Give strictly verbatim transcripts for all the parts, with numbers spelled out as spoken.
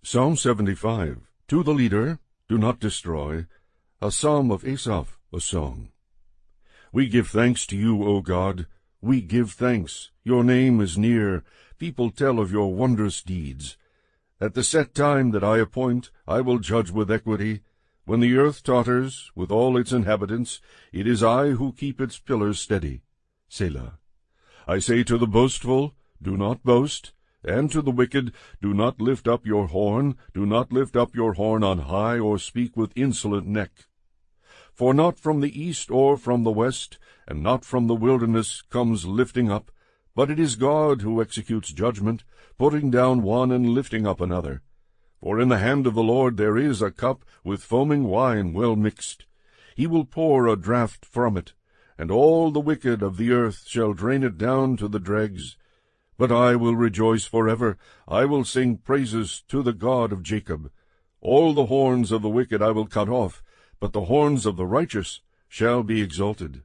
Psalm seventy-five. To the leader, do not destroy, a psalm of Asaph, a song. We give thanks to you, O God, we give thanks. Your name is near. People tell of your wondrous deeds. At the set time that I appoint, I will judge with equity. When the earth totters, with all its inhabitants, it is I who keep its pillars steady. Selah. I say to the boastful, do not boast, and to the wicked, do not lift up your horn, do not lift up your horn on high, or speak with insolent neck. For not from the east or from the west, and not from the wilderness comes lifting up, but it is God who executes judgment, putting down one and lifting up another. For in the hand of the Lord there is a cup with foaming wine well mixed. He will pour a draught from it, and all the wicked of the earth shall drain it down to the dregs. But I will rejoice forever, I will sing praises to the God of Jacob. All the horns of the wicked I will cut off, but the horns of the righteous shall be exalted.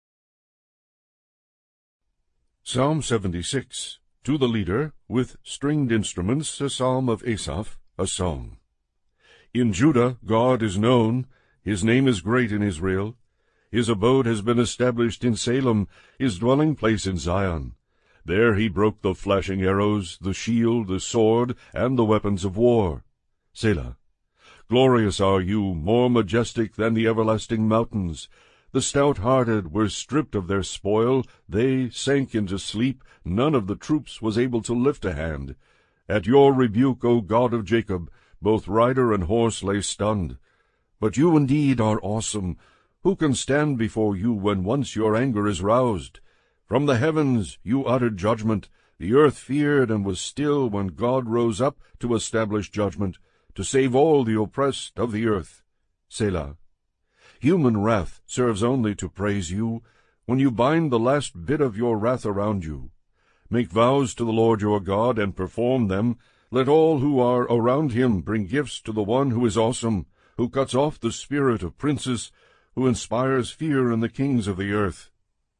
Psalm seventy-six. To the leader, with stringed instruments, a psalm of Asaph, a song. In Judah God is known, his name is great in Israel. His abode has been established in Salem, his dwelling place in Zion. There he broke the flashing arrows, the shield, the sword, and the weapons of war. Selah. Glorious are you, more majestic than the everlasting mountains. The stout-hearted were stripped of their spoil, they sank into sleep, none of the troops was able to lift a hand. At your rebuke, O God of Jacob, both rider and horse lay stunned. But you indeed are awesome. Who can stand before you when once your anger is roused? From the heavens you uttered judgment. The earth feared and was still when God rose up to establish judgment, to save all the oppressed of the earth. Selah. Human wrath serves only to praise you, when you bind the last bit of your wrath around you. Make vows to the Lord your God, and perform them. Let all who are around him bring gifts to the one who is awesome, who cuts off the spirit of princes, who inspires fear in the kings of the earth.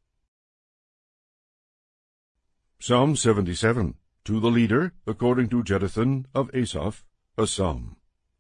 Psalm seventy-seven. To the leader, according to Jeduthun of Asaph, a psalm.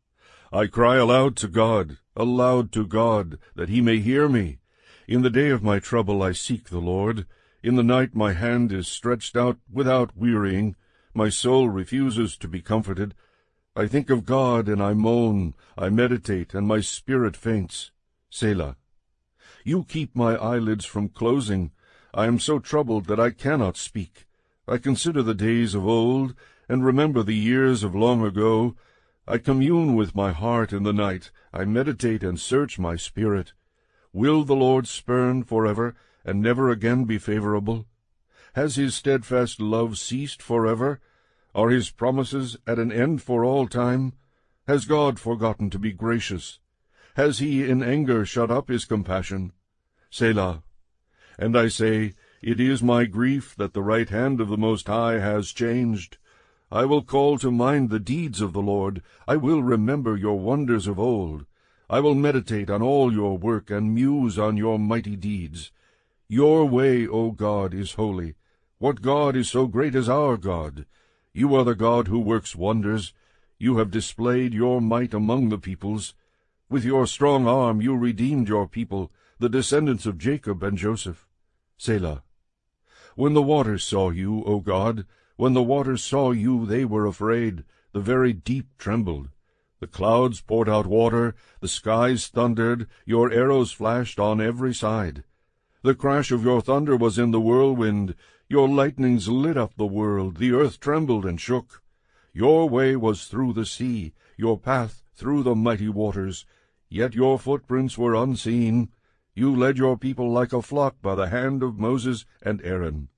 I cry aloud to God, aloud to God, that he may hear me. In the day of my trouble I seek the Lord. In the night my hand is stretched out without wearying. My soul refuses to be comforted. I think of God, and I moan. I meditate, and my spirit faints. Selah. You keep my eyelids from closing. I am so troubled that I cannot speak. I consider the days of old, and remember the years of long ago. I commune with my heart in the night. I meditate and search my spirit. Will the Lord spurn forever, and never again be favorable? Has his steadfast love ceased forever? Are his promises at an end for all time? Has God forgotten to be gracious? Has he in anger shut up his compassion? Selah. And I say, it is my grief that the right hand of the Most High has changed. I will call to mind the deeds of the Lord. I will remember your wonders of old. I will meditate on all your work, and muse on your mighty deeds. Your way, O God, is holy. What God is so great as our God? You are the God who works wonders. You have displayed your might among the peoples. With your strong arm you redeemed your people, the descendants of Jacob and Joseph. Selah. When the waters saw you, O God, when the waters saw you, they were afraid. The very deep trembled. The clouds poured out water, the skies thundered, your arrows flashed on every side. The crash of your thunder was in the whirlwind. Your lightnings lit up the world. The earth trembled and shook. Your way was through the sea, your path through the mighty waters. Yet your footprints were unseen. You led your people like a flock by the hand of Moses and Aaron.